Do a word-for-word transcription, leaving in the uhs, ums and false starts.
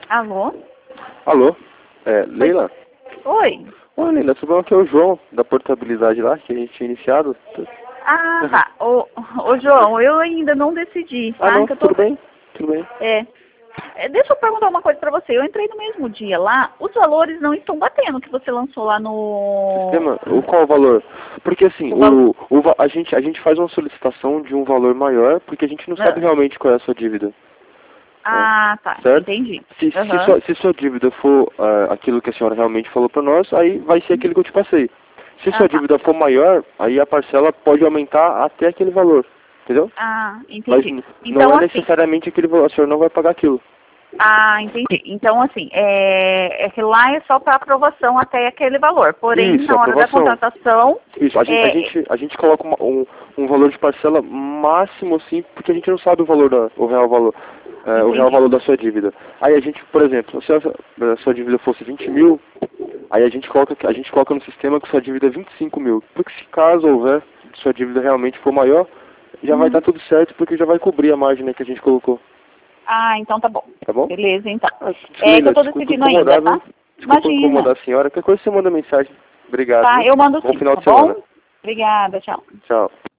Alô? Alô? É, Leila? Oi. Oi, Leila, tudo bom? Aqui é o João, da portabilidade lá, que a gente tinha iniciado. Ah, tá. Ô, ô João, eu ainda não decidi, tá? Ah, não, Que eu tô... tudo bem, tudo bem. É. É, deixa eu perguntar uma coisa pra você. Eu entrei no mesmo dia lá, os valores não estão batendo que você lançou lá no... Sistema, o qual o valor? Porque assim, O val... o, o, va- a, gente, a gente faz uma solicitação de um valor maior, porque a gente não sabe Ah, realmente qual é a sua dívida. ah, tá. Certo? Entendi. Se, se, Aham. sua, se sua dívida for ah, aquilo que a senhora realmente falou para nós, aí vai ser aquilo que eu te passei. Se Ah, sua tá. dívida for maior, aí a parcela pode aumentar até aquele valor, entendeu? Ah, Mas entendi. n- não Então, é assim... necessariamente aquele valor, a senhora não vai pagar aquilo. Ah, entendi. Então, assim, é, é que lá é só para aprovação até aquele valor. Porém, Isso, na hora da aprovação. contratação, Isso, a gente, a é, gente, a gente coloca uma- um, um valor de parcela máximo, assim, porque a gente não sabe o valor da, o real valor, é, o real entendi. valor da sua dívida. Aí a gente, por exemplo, se a, a sua dívida fosse vinte mil, aí a gente coloca, a gente coloca no sistema que sua dívida é vinte e cinco mil. Porque se caso houver, sua dívida realmente for maior, já vai Uhum. estar tudo certo, porque já vai cobrir a margem, né, que a gente colocou. Ah, então tá bom. Tá bom? Beleza, então. Ah, É que eu Leila, tô desculpa decidindo ainda, incomodar, tá? viu? Desculpa incomodar Imagina. a senhora. Qualquer coisa você manda mensagem. Obrigado, Tá, viu? eu mando Bom sim, final tá de semana. bom? Obrigada, tchau. Tchau.